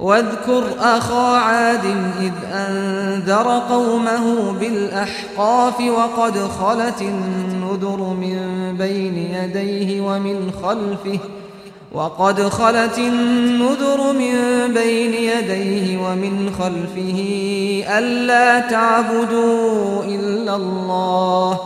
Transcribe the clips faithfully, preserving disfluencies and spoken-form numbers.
واذكر أخا عاد إذ أنذر قومه بالأحقاف وقد خلت النذر من بين يديه ومن خلفه وقد خلت النذر من بين يديه ومن خلفه ألا تعبدوا إلا الله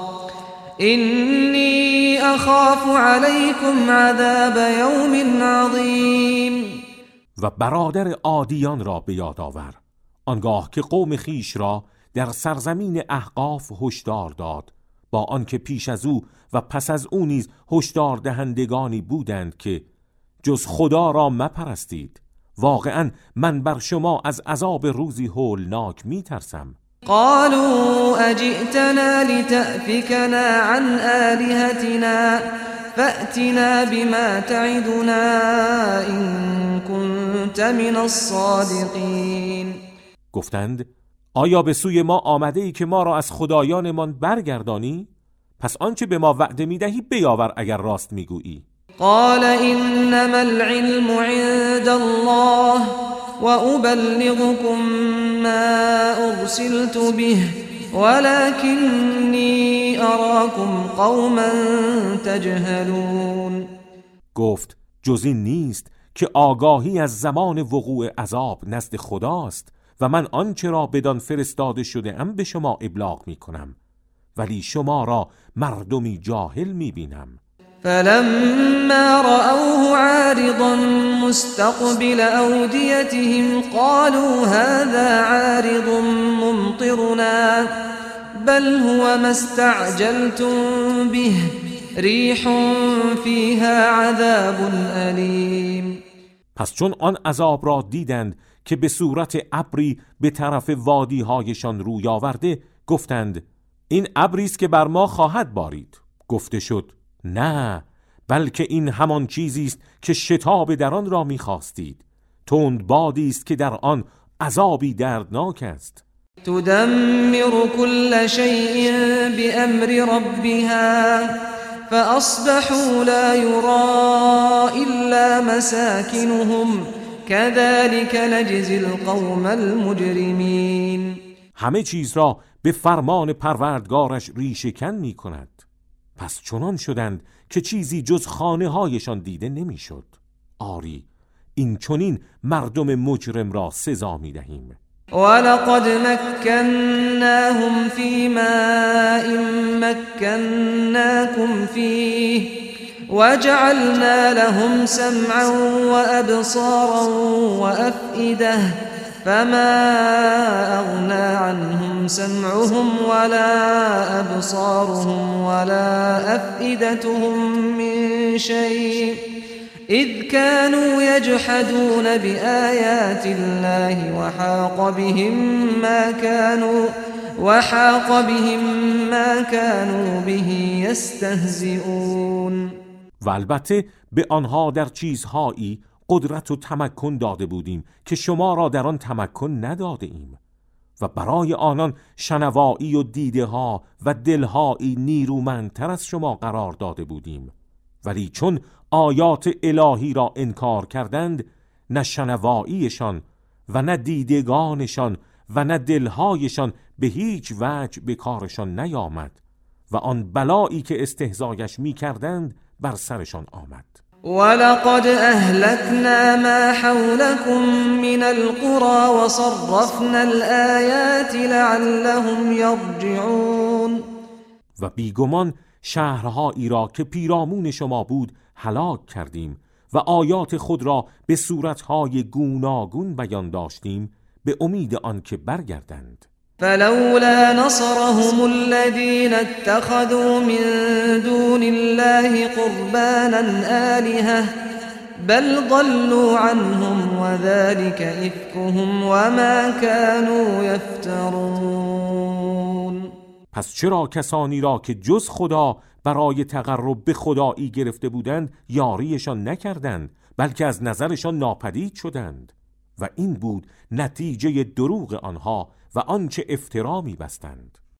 إني أخاف عليكم عذاب يوم عظيم. و برادر عادیان را به یاد آور آنگاه که قوم خیش را در سرزمین احقاف هشدار داد، با آنکه پیش از او و پس از او نیز هشدار دهندگانی بودند که جز خدا را مپرستید، واقعا من بر شما از عذاب روزی هولناک می ترسم. قالوا اجئتنا لتأفكنا عن آلهتنا فأتنا بما تعدنا إن كنت من الصادقین. گفتند آیا به سوی ما آمده ای که ما را از خدایانمان برگردانی؟ پس آنچه به ما وعده می دهی بیاور اگر راست می گویی. قال انما العلم عند الله وأبلغكم ما أرسلت به ولكني أراكم قوما تجهلون. گفت جز این نیست که آگاهی از زمان وقوع عذاب نزد خداست و من آنچه را بدان فرستاده شده ام به شما ابلاغ می کنم، ولی شما را مردمی جاهل می بینم. فلما رأوه عارضا مستقبل أوديتهم قالوا هذا عارض ممطرنا بل هو ما استعجلتم به ريح فيها عذاب أليم. پس چون آن عذاب را دیدند که به صورت ابری به طرف وادی‌هایشان روی آورده، گفتند این ابری است که بر ما خواهد بارید. گفته شد نه، بلکه این همان چیزی است که شتاب در آن را می‌خواستید. تند بادی است که در آن عذابی دردناک است. تدمر كل شيء بأمر ربها فأصبحوا لا يرى إلا مساكنهم كذلك نجزي القوم المجرمين. همه چیز را به فرمان پروردگارش ریشه‌کن می‌کند. پس چنان شدند که چیزی جز خانه هایشان دیده نمی‌شد. آری این چنین مردم مجرم را سزا می‌دهیم. ولقد مكناهم في ماء مكناكم فيه وجعلنا لهم سمعا وأبصارا وأفئدة فما أغنى عنهم سمعهم ولا أبصارهم ولا أفئدتهم من شيء إذ كانوا يجحدون بآيات الله وحاق بهم ما كانوا وحاق بهم ما كانوا به يستهزئون. و البته به آنها در چیزهایی قدرت و تمکن داده بودیم که شما را در آن تمکن نداده ایم و برای آنان شنوایی و دیده ها و دلهایی نیرومندتر از شما قرار داده بودیم، ولی چون آیات الهی را انکار کردند، نه شنواییشان و نه دیدگانشان و نه دلهایشان به هیچ وجه به کارشان نیامد و آن بلایی که استهزایش می کردند بر سرشان آمد. ولقد أهلكنا ما حولكم من القرى وصرفنا الآيات لعلهم يرجعون. و بیگمان شهرهایی را که پیرامون شما بود هلاک کردیم و آیات خود را به صورتهای گوناگون بیان داشتیم به امید آن که برگردند. فلولا نصرهم الذين اتخذوا من دون الله قربانا آلهة بل ضلوا عنهم وذلك إفكهم وما كانوا يفترون. پس چرا کسانی را که جز خدا برای تقرب به خدایی گرفته بودند یاریشان نکردند، بلکه از نظرشان ناپدید شدند و این بود نتیجه دروغ آنها و آنچه افترا می بستند.